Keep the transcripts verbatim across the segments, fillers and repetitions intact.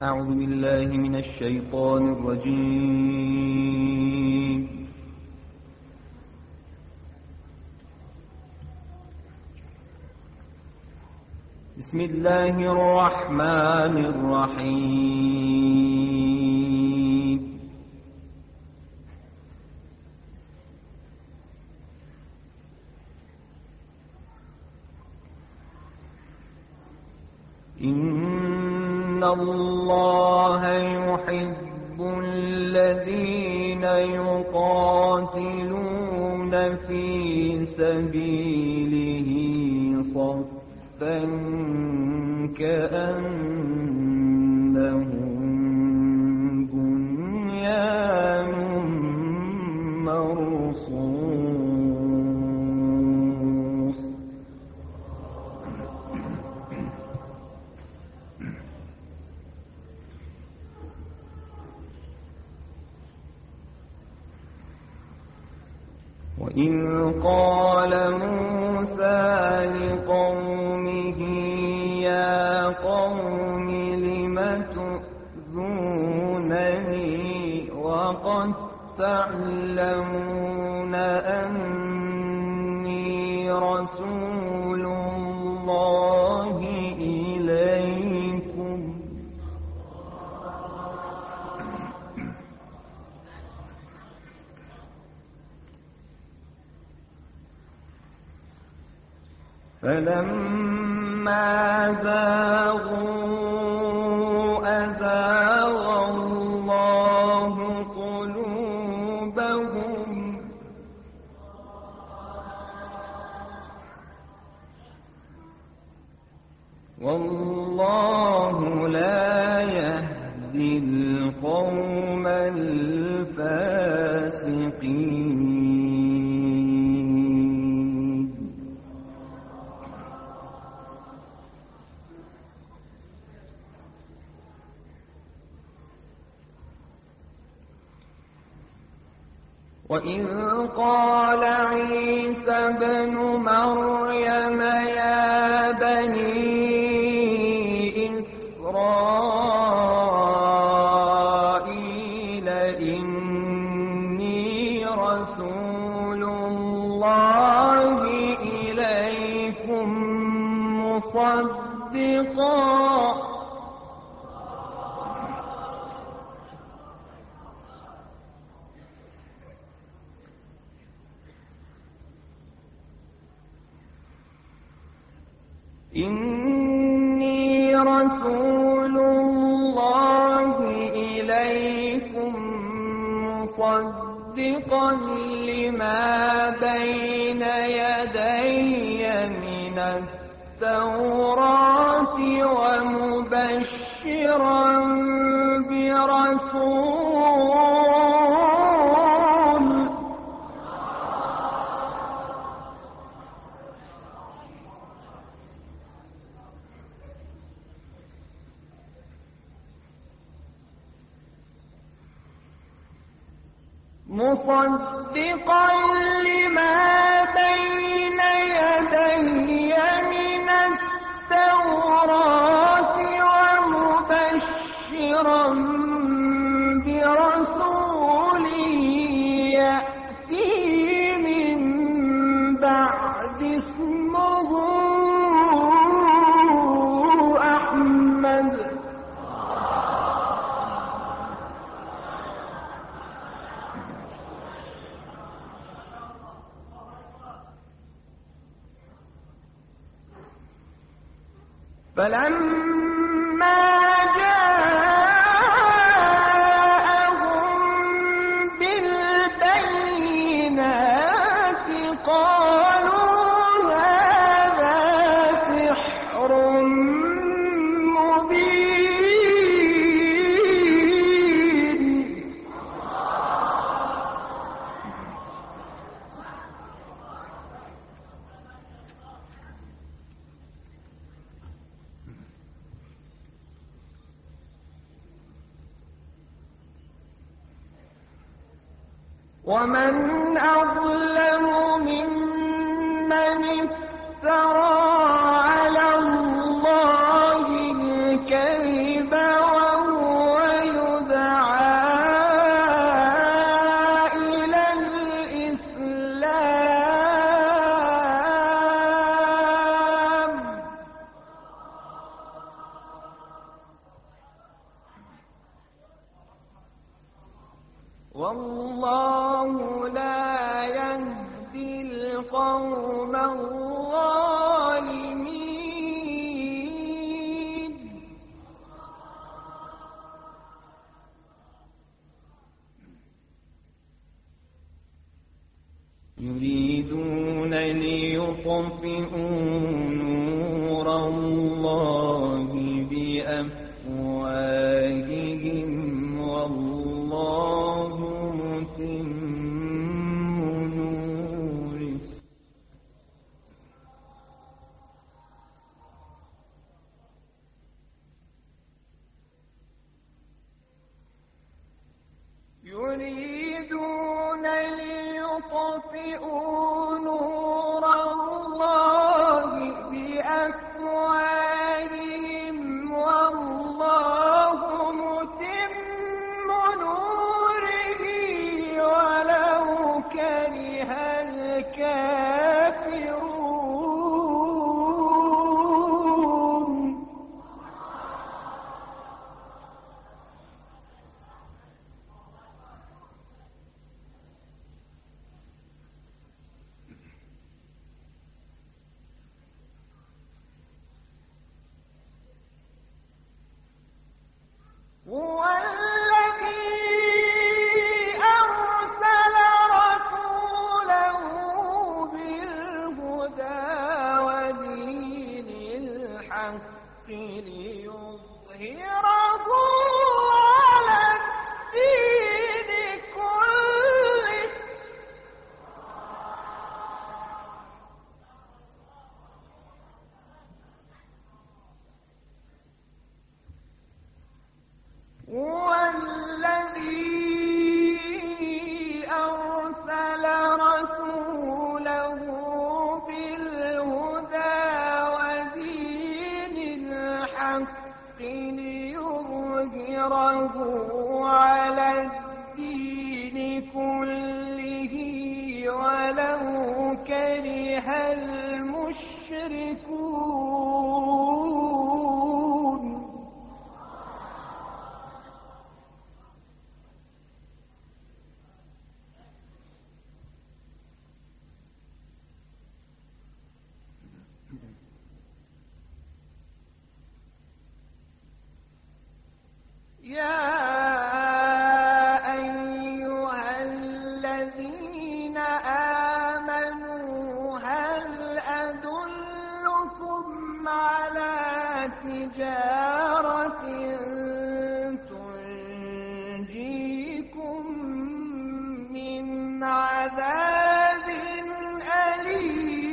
أعوذ بالله من الشيطان الرجيم. بسم الله الرحمن الرحيم. إن الله يحب الذين يقاتلون في سبيله صفا كأنهم بنيان مرصوص. وإذ قال موسى لقومه يا قوم لم تؤذونني وقد تعلمون أني رسول الله إليكم فلما زاغوا أزاغ الله قلوبهم والله لا يهدي القوم الفاسقين. وإذ قال عيسى ابن مريم يا بني إسرائيل إني رسول الله إليكم مصدقا إني رسول الله إليكم مصدقا لما بين يدي من التوراة ومبشرا برسول مصدقا لما بين يدي من التوراة ومبشرا برسول يأتي من بعد اسمه أحمد فلما جاءهم بالبينات قالوا هذا سحر مبين. ومن أظلم ممن افترى على الله الكذب وهو والله لا يهدي القوم الظالمين. يريدون ليطفئوا نور الله بأفواههم والله متم نوره. يريدون ليطفئوا نور الله بأفواههم والله متم نوره ولو كره الكافرون. هو الذي أرسل رسوله بالهدى ودين الحق ليظهره على الدين كله هو الذي أرسل رسوله بالهدى ودين الحق ليظهره على الدين كله ولو كره المشركون. يا أيها الذين آمنوا هل أدلكم على تجارة تنجيكم من عذاب أليم.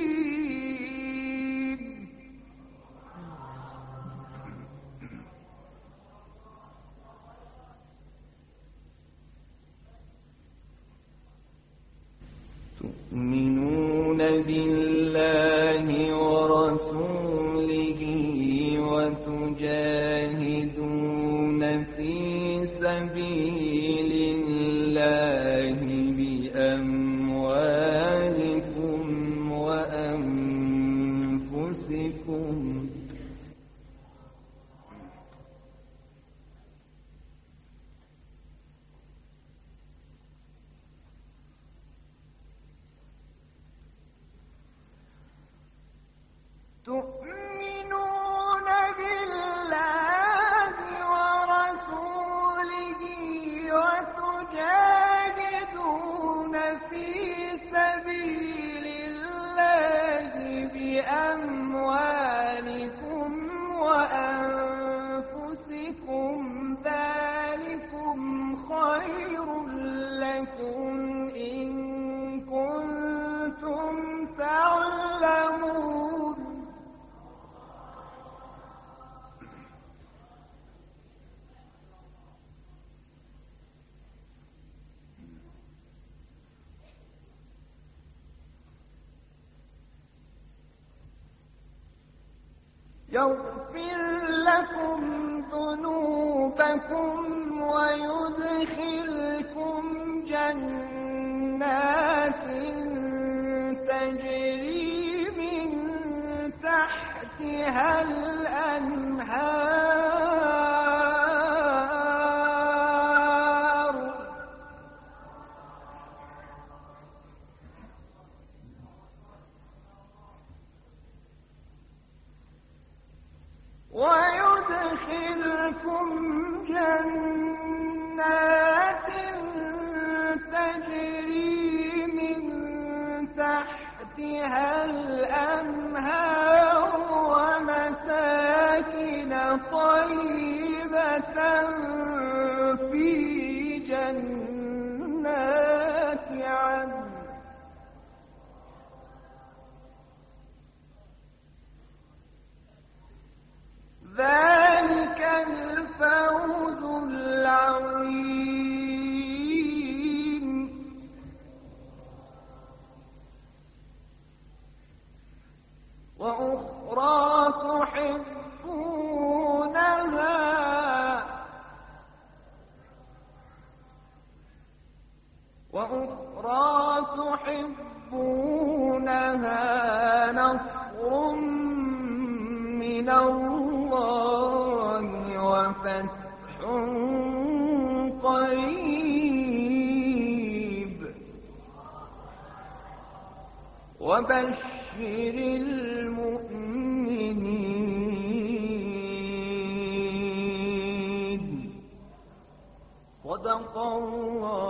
تؤمنون بالله ورسوله وتجاهدون في سبيل الله بأموالكم وأنفسكم. تؤمنون بالله ورسوله وتجاهدون في سبيل الله بأموالكم وأنفسكم ذلكم خير لكم إن كنتم تعلمون. يغفر لكم ذنوبكم ويدخلكم جنات تجري من تحتها الأنهار تحتها الأنهار ومساكن طيبة في جنات عدن ذلك الفوز العظيم. وأخرى تحبونها وأخرى تحبونها نصر من الله وفتح قريب وبشر المؤمنين. صدق الله.